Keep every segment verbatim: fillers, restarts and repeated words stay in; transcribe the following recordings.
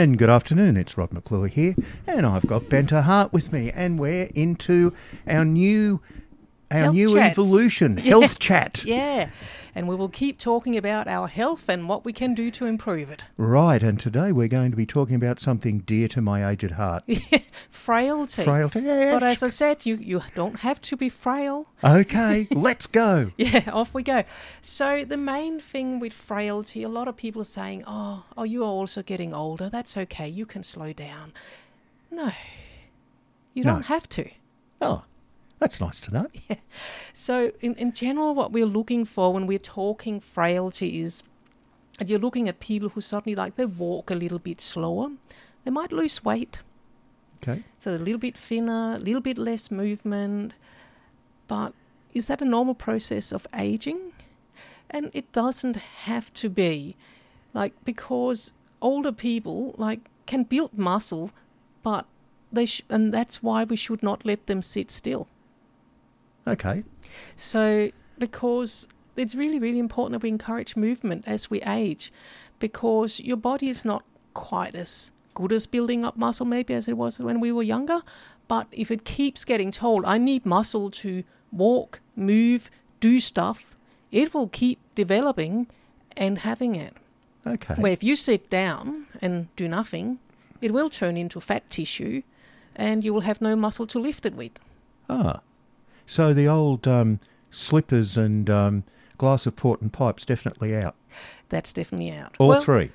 And good afternoon, it's Rod McClure here, and I've got Benta Hart with me, and we're into our new our Health new chats. evolution, Yeah. health chat. Yeah, and we will keep talking about our health and what we can do to improve it. Right, and today we're going to be talking about something dear to my aged heart. Frailty. Frailty, yes. But as I said, you, you don't have to be frail. Okay, let's go. Yeah, off we go. So the main thing with frailty, a lot of people are saying, oh, oh, you are also getting older. That's okay. You can slow down. No, you No. don't have to. Oh, that's nice to know. So in, in general, what we're looking for when we're talking frailty is that you're looking at people who suddenly, like, they walk a little bit slower. They might lose weight. Okay. So a little bit thinner, a little bit less movement. But is that a normal process of aging? And it doesn't have to be. Like, because older people, like, can build muscle, but they sh- and that's why we should not let them sit still. Okay. So, because it's really, really important that we encourage movement as we age, because your body is not quite as good as building up muscle maybe as it was when we were younger. But if it keeps getting told, I need muscle to walk, move, do stuff, it will keep developing and having it. Okay. Where if you sit down and do nothing, it will turn into fat tissue and you will have no muscle to lift it with. Ah, so the old um, slippers and um, glass of port and pipes definitely out. That's definitely out. All Well, three.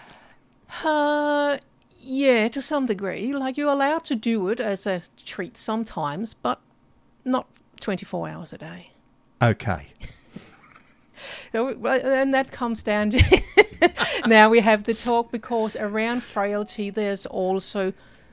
Uh, yeah, to some degree. Like, you're allowed to do it as a treat sometimes, but not twenty-four hours a day. Okay. So, well, and that comes down to now we have the talk, because around frailty there's also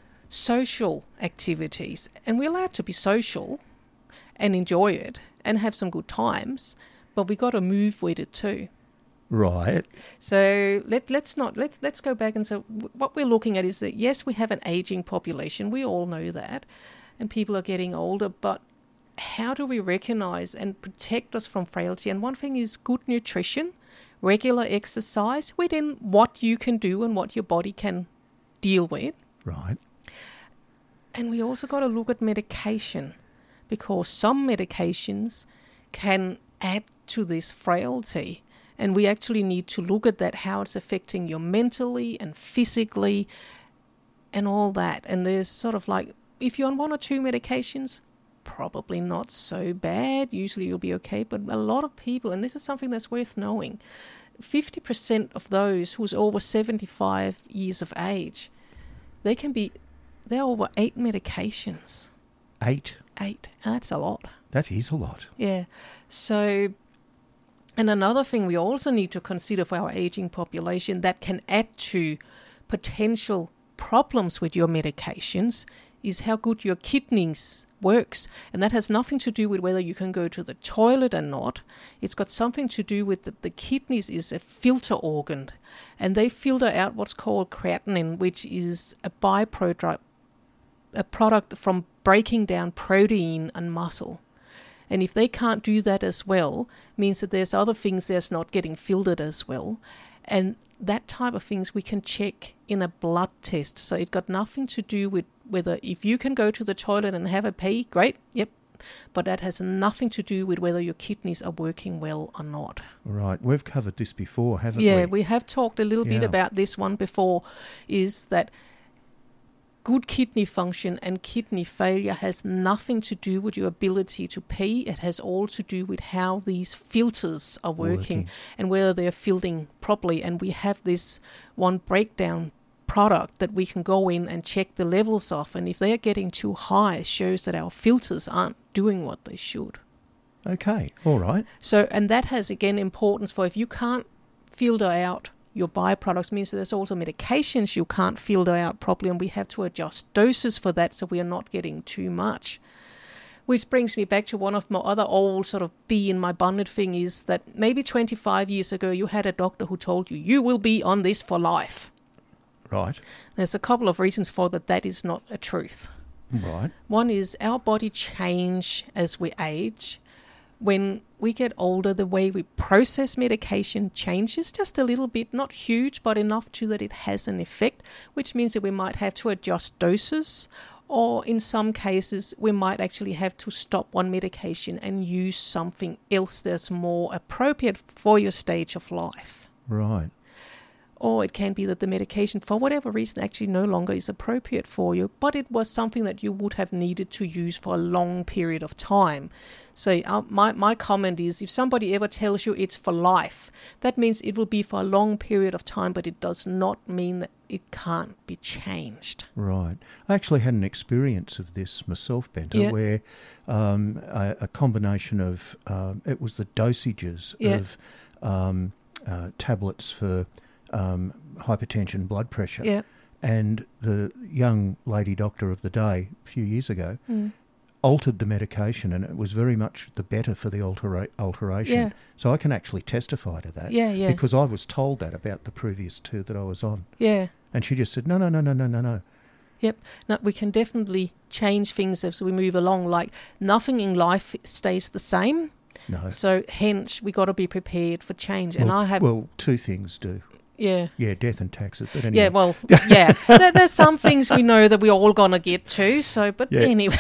social activities, and we're allowed to be social and enjoy it and have some good times, but we got to move with it too. Right. So let let's not let's let's go back and so w- what we're looking at is that, yes, we have an aging population. We all know that, and people are getting older. But how do we recognize and protect us from frailty? And one thing is good nutrition, regular exercise within what you can do and what your body can deal with. Right. And we also got to look at medication, because some medications can add to this frailty. And we actually need to look at that, how it's affecting you mentally and physically and all that. And there's sort of like, if you're on one or two medications, probably not so bad. Usually you'll be okay. But a lot of people, and this is something that's worth knowing, fifty percent of those who's over seventy-five years of age, they can be, they're over eight medications. Eight. Eight. And that's a lot. That is a lot. Yeah. So, and another thing we also need to consider for our aging population that can add to potential problems with your medications is how good your kidneys works. And that has nothing to do with whether you can go to the toilet or not. It's got something to do with that the kidneys is a filter organ, and they filter out what's called creatinine, which is a byproduct, a product from breaking down protein and muscle. And if they can't do that as well, means that there's other things that's not getting filtered as well. And that type of things we can check in a blood test. So it got nothing to do with whether, if you can go to the toilet and have a pee, great, yep. But that has nothing to do with whether your kidneys are working well or not. Right. We've covered this before, haven't Yeah, we? we have talked a little bit Yeah. about this one before, is that good kidney function and kidney failure has nothing to do with your ability to pee. It has all to do with how these filters are working, Working. and whether they're filtering properly. And we have this one breakdown product that we can go in and check the levels of. And if they're getting too high, it shows that our filters aren't doing what they should. Okay. All right. So, and that has, again, importance for if you can't filter out your byproducts, means that there's also medications you can't filter out properly, and we have to adjust doses for that so we are not getting too much. Which brings me back to one of my other old sort of bee in my bonnet thing, is that maybe twenty-five years ago you had a doctor who told you, you will be on this for life. Right. There's a couple of reasons for that. That is not a truth. Right. One is our body change as we age. when we get older, the way we process medication changes just a little bit, not huge, but enough to that it has an effect, which means that we might have to adjust doses, or in some cases, we might actually have to stop one medication and use something else that's more appropriate for your stage of life. Right. Or it can be that the medication, for whatever reason, actually no longer is appropriate for you, but it was something that you would have needed to use for a long period of time. So uh, my, my comment is, if somebody ever tells you it's for life, that means it will be for a long period of time, but it does not mean that it can't be changed. Right. I actually had an experience of this myself, Benta, Yeah. where um, a, a combination of, um, it was the dosages Yeah. of um, uh, tablets for um, hypertension, blood pressure. Yeah. And the young lady doctor of the day a few years ago Mm. altered the medication, and it was very much the better for the altera- alteration. Yeah. So I can actually testify to that. Yeah, yeah. Because I was told that about the previous two that I was on. Yeah. And she just said, no, no, no, no, no, no, no. Yep. No, we can definitely change things as we move along. Like, nothing in life stays the same. No. So hence we got to be prepared for change. And well, I have, well, two things do. yeah. Yeah, death and taxes. But anyway. Yeah, well, yeah. there, there's some things we know that we're all going to get to. So, but Yeah. anyway.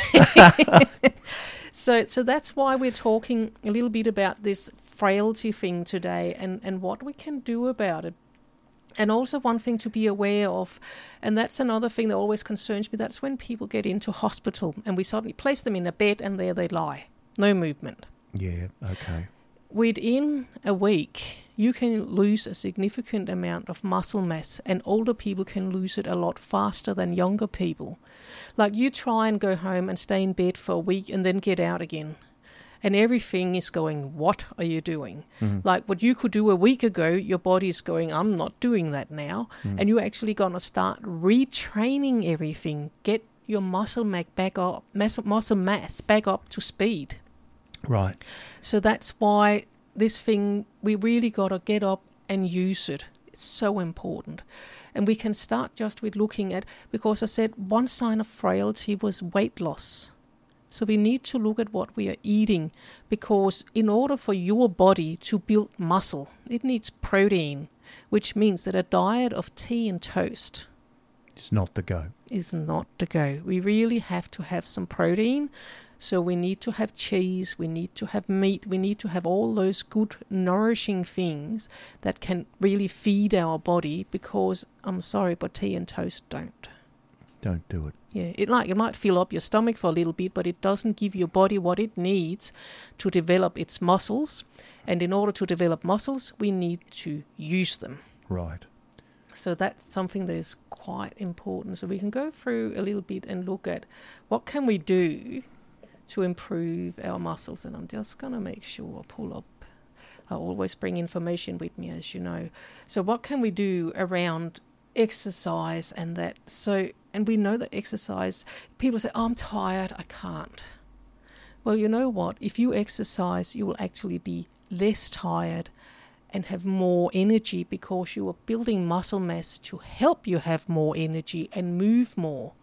so, so that's why we're talking a little bit about this frailty thing today, and, and what we can do about it. And also one thing to be aware of, and that's another thing that always concerns me, that's when people get into hospital and we suddenly place them in a bed and there they lie. No movement. Yeah, okay. Within a week, you can lose a significant amount of muscle mass, and older people can lose it a lot faster than younger people. Like, you try and go home and stay in bed for a week and then get out again. And everything is going, what are you doing? Mm. Like what you could do a week ago, your body's going, I'm not doing that now. Mm. And you're actually going to start retraining everything, get your muscle mass back up, muscle, muscle mass back up to speed. Right. So that's why this thing, we really got to get up and use it. It's so important. And we can start just with looking at, because I said one sign of frailty was weight loss. So we need to look at what we are eating, because in order for your body to build muscle, it needs protein, which means that a diet of tea and toast It's not the go. is not the go. We really have to have some protein. So we need to have cheese, we need to have meat, we need to have all those good nourishing things that can really feed our body, because I'm sorry, but tea and toast don't. Don't do it. Yeah, it like it might fill up your stomach for a little bit, but it doesn't give your body what it needs to develop its muscles. And in order to develop muscles, we need to use them. Right. So that's something that is quite important. So we can go through a little bit and look at what can we do to improve our muscles. And I'm just going to make sure I pull up. I always bring information with me, as you know. So what can we do around exercise and that? So, and we know that exercise, people say, oh, I'm tired, I can't. Well, you know what? If you exercise, you will actually be less tired and have more energy, because you are building muscle mass to help you have more energy and move more.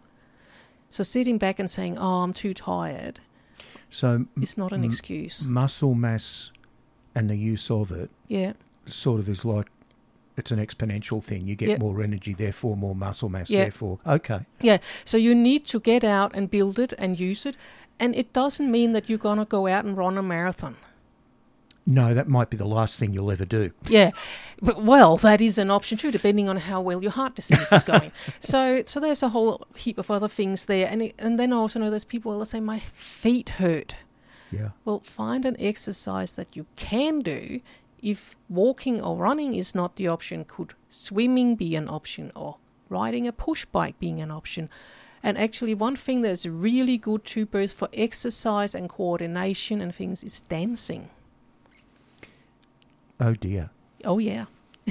So sitting back and saying, oh, I'm too tired, So it's not an m- excuse. muscle mass and the use of it Yeah. sort of is like, it's an exponential thing. You get Yep. more energy, therefore more muscle mass, Yeah. therefore. Okay. Yeah, so you need to get out and build it and use it. And it doesn't mean that you're going to go out and run a marathon. No, that might be the last thing you'll ever do. Yeah, but well, that is an option too, depending on how well your heart disease is going. so, so there's a whole heap of other things there, and it, and then I also know there's people that say my feet hurt. Yeah. Well, find an exercise that you can do. If walking or running is not the option, could swimming be an option, or riding a push bike being an option? And actually, one thing that's really good too, both for exercise and coordination and things, is dancing. Oh dear. Oh, yeah.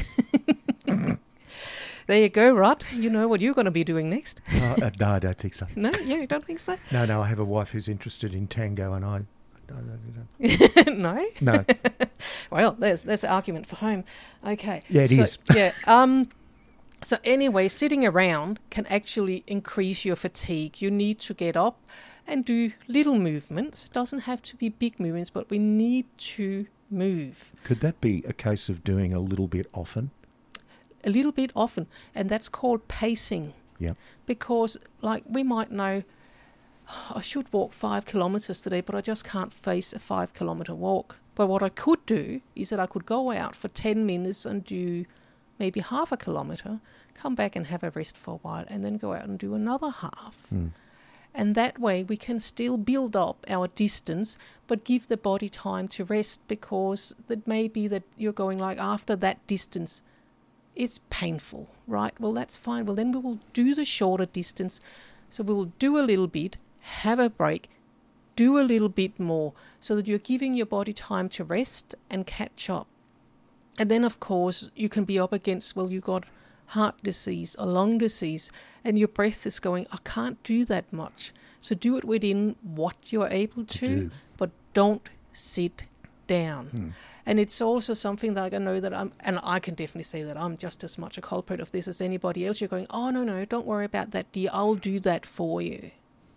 There you go, Rod. You know what you're going to be doing next. Oh, uh, no, I don't think so. No, yeah, you don't think so? No, no, I have a wife who's interested in tango, and I... I don't- No? No. Well, there's there's an argument for home. Okay. Yeah, it so, is. Yeah. Um. So anyway, sitting around can actually increase your fatigue. You need to get up and do little movements. Doesn't have to be big movements, but we need to move. Could that be a case of doing a little bit often? A little bit often, and that's called pacing. Yeah. Because, like, we might know, oh, I should walk five kilometres today, but I just can't face a five kilometre walk. But what I could do is that I could go out for ten minutes and do maybe half a kilometre, come back and have a rest for a while, and then go out and do another half. Mm. And that way we can still build up our distance, but give the body time to rest, because it may be that you're going like after that distance, it's painful, right? Well, that's fine. Well, then we will do the shorter distance. So we will do a little bit, have a break, do a little bit more, so that you're giving your body time to rest and catch up. And then, of course, you can be up against, well, you got heart disease or lung disease, and your breath is going, I can't do that much. So do it within what you're able to, do. but don't sit down. Hmm. And it's also something that I know that I'm, and I can definitely say that I'm just as much a culprit of this as anybody else. You're going, oh, no, no, don't worry about that, dear. I'll do that for you.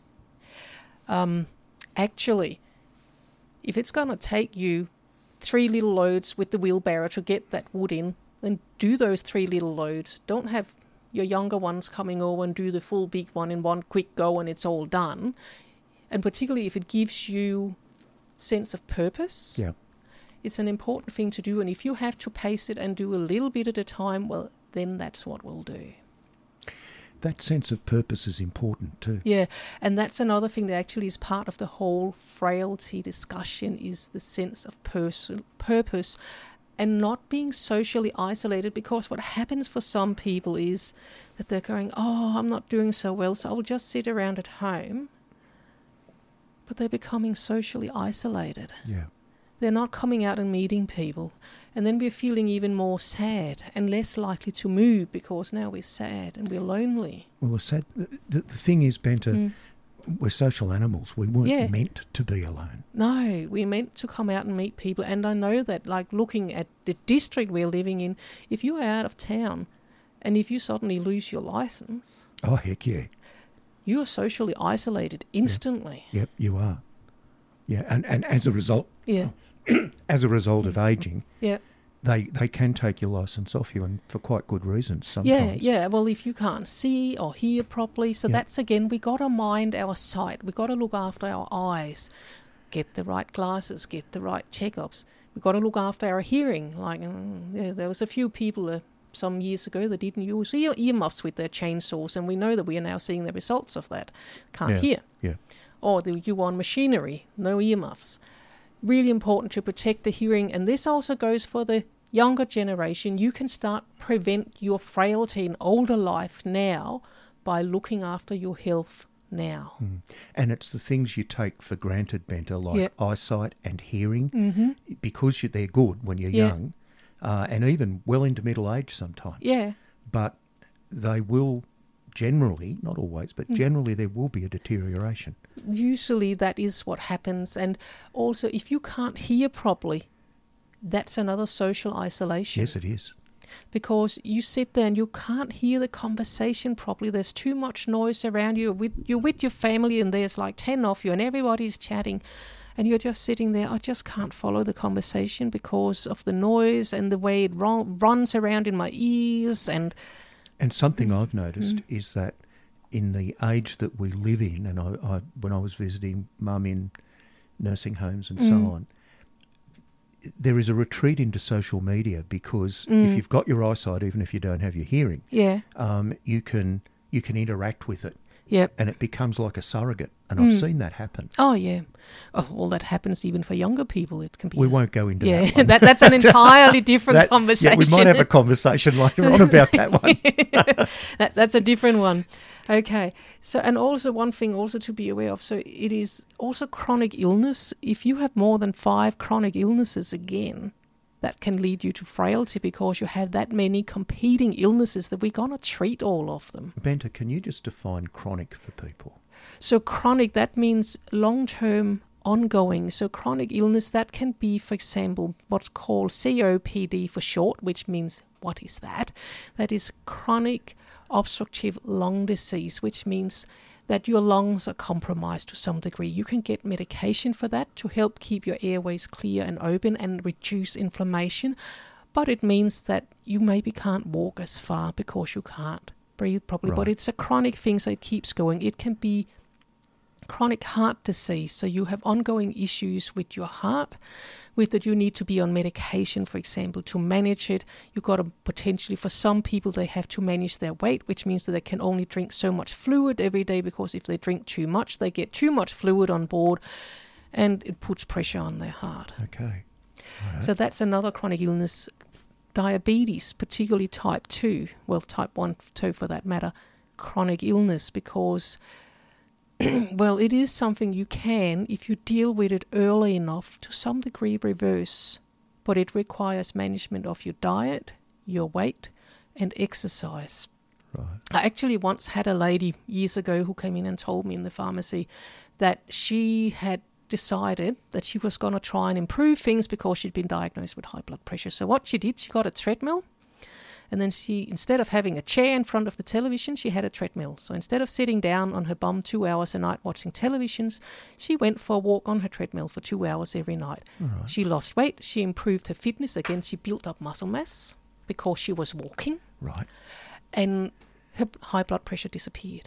Um, actually, if it's going to take you three little loads with the wheelbarrow to get that wood in, then do those three little loads. Don't have your younger ones coming over and do the full big one in one quick go and it's all done. And particularly if it gives you sense of purpose, yeah. it's an important thing to do. And if you have to pace it and do a little bit at a time, well, then that's what we'll do. That sense of purpose is important too. Yeah, and that's another thing that actually is part of the whole frailty discussion, is the sense of pers- purpose and not being socially isolated. Because what happens for some people is that they're going, oh, I'm not doing so well, so I'll just sit around at home. But they're becoming socially isolated. Yeah. They're not coming out and meeting people. And then we're feeling even more sad and less likely to move, because now we're sad and we're lonely. Well, the, sad, the, the thing is, Bente, mm. we're social animals. We weren't yeah. meant to be alone. No, we're meant to come out and meet people. And I know that, like, looking at the district we're living in, if you are out of town and if you suddenly lose your license... Oh, heck yeah. You are socially isolated instantly. Yep, yep you are. Yeah, and, and as a result... Yeah. As a result of ageing, yeah. they they can take your licence off you, and for quite good reasons sometimes. Yeah, yeah. Well, if you can't see or hear properly, so yeah. that's, again, we got to mind our sight. We got to look after our eyes, get the right glasses, get the right checkups. We got to look after our hearing. Like, mm, yeah, there was a few people uh, some years ago that didn't use ear earmuffs with their chainsaws, and we know that we are now seeing the results of that. Can't yeah. hear. Yeah. Or the you on machinery, no earmuffs. Really important to protect the hearing, and this also goes for the younger generation. You can start prevent your frailty in older life now by looking after your health now. Mm. And it's the things you take for granted, Bente, like yep. eyesight and hearing, mm-hmm. because you, they're good when you're yeah. young, uh, and even well into middle age sometimes. Yeah. But they will generally, not always, but mm. generally there will be a deterioration. Usually that is what happens. And also, if you can't hear properly, that's another social isolation. Yes, it is. Because you sit there and you can't hear the conversation properly. There's too much noise around you. With, you're with your family and there's like ten of you and everybody's chatting. And you're just sitting there, I just can't follow the conversation because of the noise and the way it run, runs around in my ears. And and something mm. I've noticed mm. is that in the age that we live in, and I, I when I was visiting mum in nursing homes and mm. so on, there is a retreat into social media, because mm. if you've got your eyesight, even if you don't have your hearing, yeah, um, you can you can interact with it. Yep. And it becomes like a surrogate. And mm. I've seen that happen. Oh, yeah. Oh, well, that happens even for younger people. It can be. We a, won't go into yeah, that one. that, that's an entirely different that, conversation. Yeah, we might have a conversation later on about that one. that, that's a different one. Okay. So, and also one thing also to be aware of, so it is also chronic illness. If you have more than five chronic illnesses, again, that can lead you to frailty, because you have that many competing illnesses that we're going to treat all of them. Bente, can you just define chronic for people? So chronic, that means long-term, ongoing. So chronic illness, that can be, for example, what's called C O P D for short, which means, what is that? That is chronic obstructive lung disease, which means that your lungs are compromised to some degree. You can get medication for that to help keep your airways clear and open and reduce inflammation. But it means that you maybe can't walk as far because you can't breathe properly. Right. But it's a chronic thing, so it keeps going. It can be chronic heart disease, so you have ongoing issues with your heart, with that you need to be on medication, for example, to manage it. You've got to potentially, for some people, they have to manage their weight, which means that they can only drink so much fluid every day, because if they drink too much, they get too much fluid on board, and it puts pressure on their heart. Okay. Right. So that's another chronic illness. Diabetes, particularly type two, well, type one, two for that matter, chronic illness, because well, it is something you can, if you deal with it early enough, to some degree reverse. But it requires management of your diet, your weight, and exercise. Right. I actually once had a lady years ago who came in and told me in the pharmacy that she had decided that she was going to try and improve things because she'd been diagnosed with high blood pressure. So what she did, she got a treadmill. And then she, instead of having a chair in front of the television, she had a treadmill. So instead of sitting down on her bum two hours a night watching televisions, she went for a walk on her treadmill for two hours every night. Right. She lost weight. She improved her fitness. Again, she built up muscle mass because she was walking. Right. And her high blood pressure disappeared.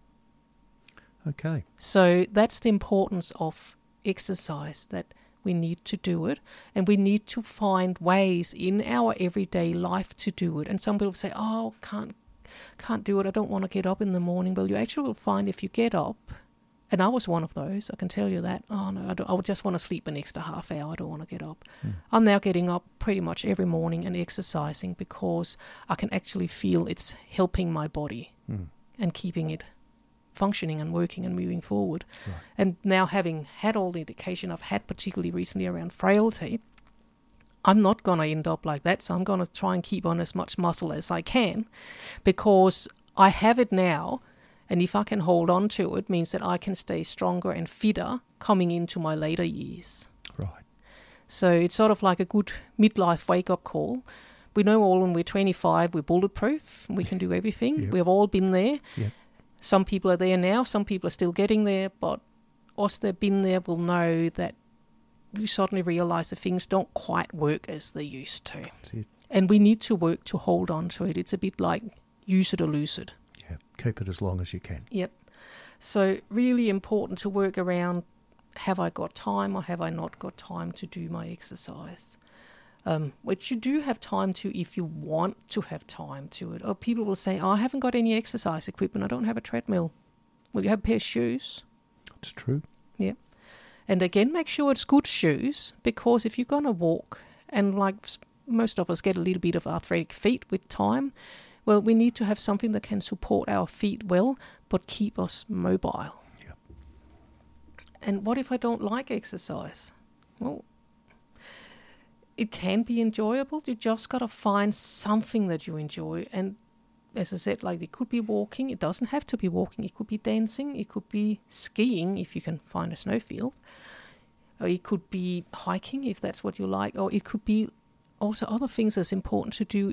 Okay. So that's the importance of exercise, that we need to do it, and we need to find ways in our everyday life to do it. And some people say, oh, can't can't do it, I don't want to get up in the morning. Well, you actually will find if you get up, and I was one of those, I can tell you that, oh no, I, don't, I would just want to sleep an extra half hour, I don't want to get up. Mm. I'm now getting up pretty much every morning and exercising because I can actually feel it's helping my body mm. and keeping it functioning and working and moving forward. Right. And now, having had all the education I've had, particularly recently around frailty, I'm not going to end up like that. So I'm going to try and keep on as much muscle as I can, because I have it now. And if I can hold on to it, means that I can stay stronger and fitter coming into my later years. Right. So it's sort of like a good midlife wake-up call. We know all when we're twenty-five, we're bulletproof. We can do everything. Yep. We've all been there. Yep. Some people are there now, some people are still getting there, but us that have been there will know that you suddenly realise that things don't quite work as they used to. That's it. And we need to work to hold on to it. It's a bit like use it or lose it. Yeah, keep it as long as you can. Yep. So really important to work around, have I got time or have I not got time to do my exercise? Um, which you do have time to if you want to have time to it. Or people will say, oh, I haven't got any exercise equipment, I don't have a treadmill. Well, you have a pair of shoes. It's true. Yeah. And again, make sure it's good shoes, because if you're going to walk, and like most of us get a little bit of arthritic feet with time, well, we need to have something that can support our feet well, but keep us mobile. Yeah. And what if I don't like exercise? Well, it can be enjoyable. You just got to find something that you enjoy. And as I said, like, it could be walking. It doesn't have to be walking. It could be dancing. It could be skiing if you can find a snowfield. Or it could be hiking if that's what you like. Or it could be also other things that's important to do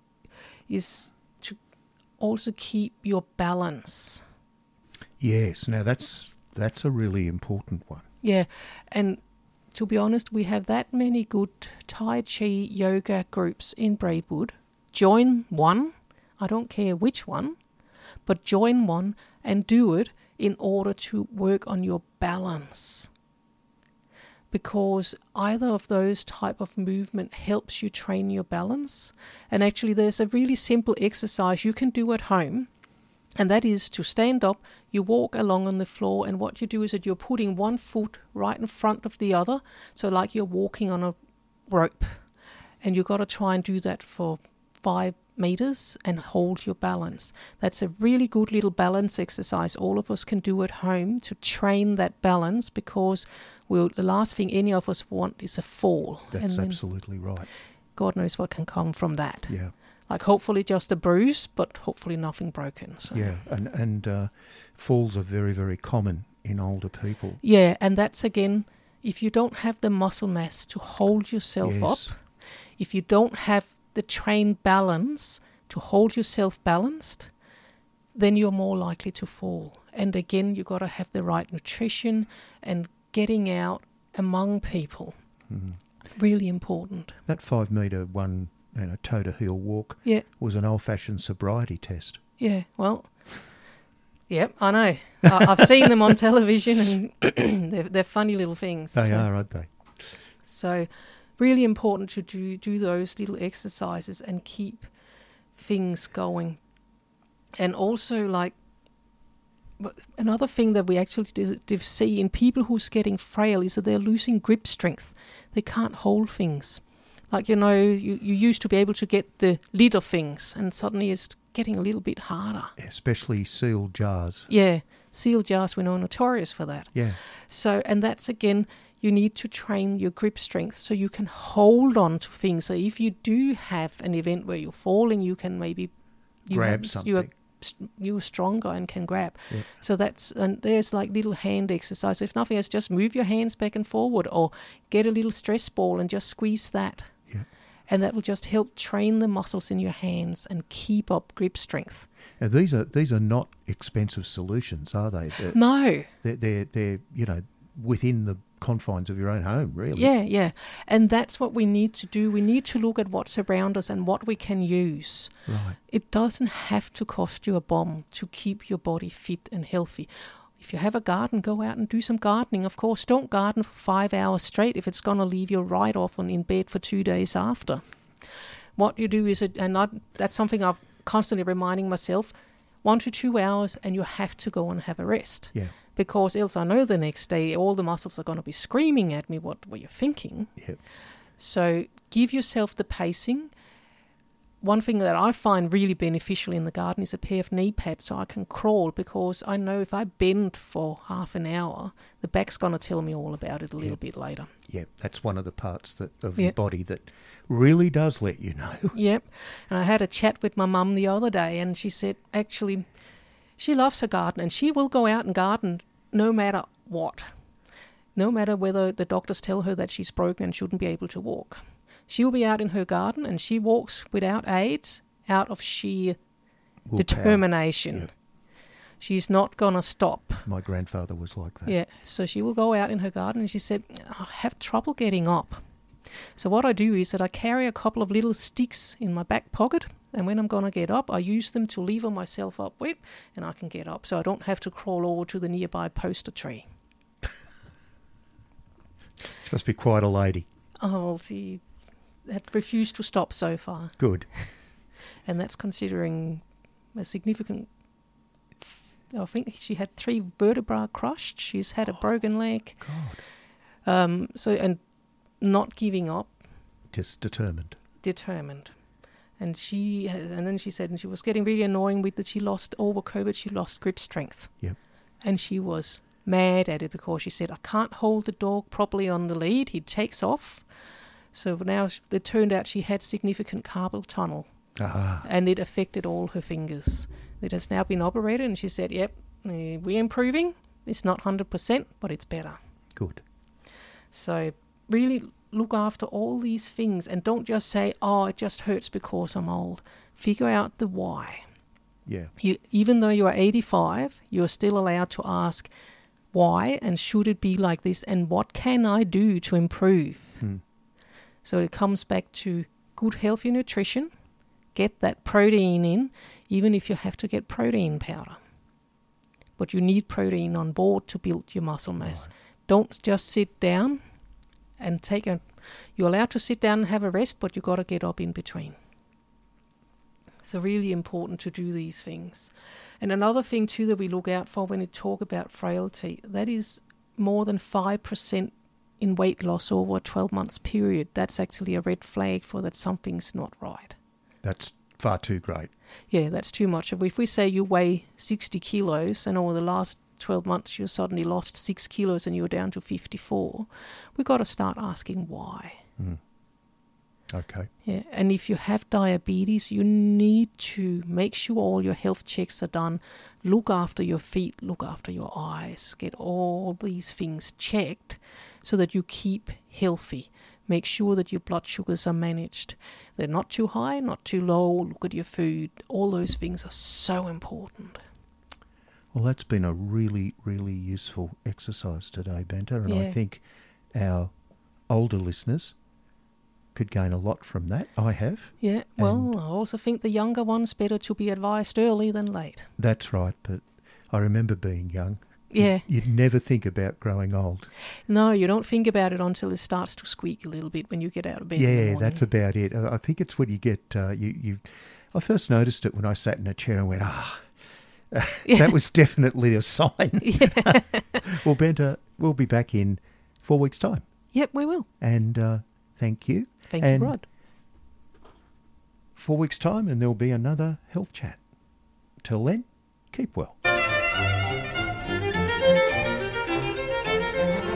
is to also keep your balance. Yes. Now, that's that's a really important one. Yeah. And to be honest, we have that many good Tai Chi yoga groups in Braidwood. Join one. I don't care which one, but join one and do it in order to work on your balance. Because either of those type of movement helps you train your balance. And actually, there's a really simple exercise you can do at home. And that is to stand up, you walk along on the floor, and what you do is that you're putting one foot right in front of the other, so like you're walking on a rope. And you've got to try and do that for five meters and hold your balance. That's a really good little balance exercise all of us can do at home to train that balance, because we'll, the last thing any of us want is a fall. That's and absolutely right. God knows what can come from that. Yeah. Like hopefully just a bruise, but hopefully nothing broken. So. Yeah, and, and uh, falls are very, very common in older people. Yeah, and that's again, if you don't have the muscle mass to hold yourself Yes. up, if you don't have the trained balance to hold yourself balanced, then you're more likely to fall. And again, you've got to have the right nutrition and getting out among people. Mm. Really important. That five metre one, you know, toe to heel walk Yeah. was an old-fashioned sobriety test. Yeah, well, yep, I know. I, I've seen them on television, and they're, they're funny little things. They so, are, aren't they? So really important to do, do those little exercises and keep things going. And also, like, another thing that we actually do, do see in people who's getting frail is that they're losing grip strength. They can't hold things. Like, you know, you, you used to be able to get the lid of things, and suddenly it's getting a little bit harder. Especially sealed jars. Yeah, sealed jars, we're notorious for that. Yeah. So, and that's again, you need to train your grip strength so you can hold on to things. So if you do have an event where you're falling, you can maybe you grab have, something. You are, you're stronger and can grab. Yeah. So that's, and there's like little hand exercise. If nothing else, just move your hands back and forward, or get a little stress ball and just squeeze that. Yeah. And that will just help train the muscles in your hands and keep up grip strength. Now, these are these are not expensive solutions, are they? They're, No. They're, they're, they're, you know, within the confines of your own home, really. Yeah, yeah. And that's what we need to do. We need to look at what's around us and what we can use. Right. It doesn't have to cost you a bomb to keep your body fit and healthy. If you have a garden, go out and do some gardening. Of course, don't garden for five hours straight if it's going to leave you right off and in bed for two days after. What you do is, and I, that's something I've constantly reminding myself, one to two hours and you have to go and have a rest. Yeah. Because else I know the next day all the muscles are going to be screaming at me what were you thinking. Yep. So give yourself the pacing. One thing that I find really beneficial in the garden is a pair of knee pads so I can crawl, because I know if I bend for half an hour, the back's going to tell me all about it a little Yep. bit later. Yeah, that's one of the parts that of Yep. your body that really does let you know. Yep. And I had a chat with my mum the other day, and she said actually she loves her garden and she will go out and garden no matter what. No matter whether the doctors tell her that she's broken and shouldn't be able to walk. She'll be out in her garden and she walks without aids out of sheer Willpower. determination. Yeah. She's not going to stop. My grandfather was like that. Yeah, so she will go out in her garden and she said, I have trouble getting up. So what I do is that I carry a couple of little sticks in my back pocket, and when I'm going to get up, I use them to lever myself up with, and I can get up so I don't have to crawl over to the nearby poster tree. She must be quite a lady. Oh, well, she had refused to stop so far. Good. And that's considering a significant... I think she had three vertebrae crushed. She's had a broken leg. God. Um, so, and not giving up. Just determined. Determined. And she has, and then she said, and she was getting really annoying with that she lost, over COVID, she lost grip strength. Yep. And she was mad at it because she said, I can't hold the dog properly on the lead. He takes off. So now it turned out she had significant carpal tunnel. Ah. And it affected all her fingers. It has now been operated, and she said, yep, eh, we're improving. It's not one hundred percent, but it's better. Good. So really look after all these things and don't just say, oh, it just hurts because I'm old. Figure out the why. Yeah. You, even though you are eighty-five, you're still allowed to ask why and should it be like this and what can I do to improve? Hmm. So it comes back to good, healthy nutrition. Get that protein in, even if you have to get protein powder. But you need protein on board to build your muscle mass. Right. Don't just sit down and take a... You're allowed to sit down and have a rest, but you've got to get up in between. So really important to do these things. And another thing too that we look out for when we talk about frailty, that is more than five percent in weight loss over a twelve months period. That's actually a red flag for that something's not right. That's far too great. Yeah, that's too much. If we say you weigh sixty kilos and over the last twelve months you suddenly lost six kilos and you're down to fifty-four, we've got to start asking why. Mm. Okay. Yeah, and if you have diabetes, you need to make sure all your health checks are done. Look after your feet, look after your eyes, get all these things checked so that you keep healthy. Make sure that your blood sugars are managed. They're not too high, not too low. Look at your food. All those things are so important. Well, that's been a really, really useful exercise today, Benta, and Yeah. I think our older listeners could gain a lot from that. I have. Yeah, well, And- I also think the younger ones better to be advised early than late. That's right, but I remember being young. Yeah. You'd never think about growing old. No, you don't think about it until it starts to squeak a little bit when you get out of bed. in the Yeah, morning. that's about it. I I think it's when you get, uh, you, you. I first noticed it when I sat in a chair and went, ah, Yeah. that was definitely a sign. Yeah. Well, Benta, we'll be back in four weeks' time. Yep, we will. And uh, thank you. Thank And you, Rod. Four weeks' time and there'll be another health chat. Till then, keep well.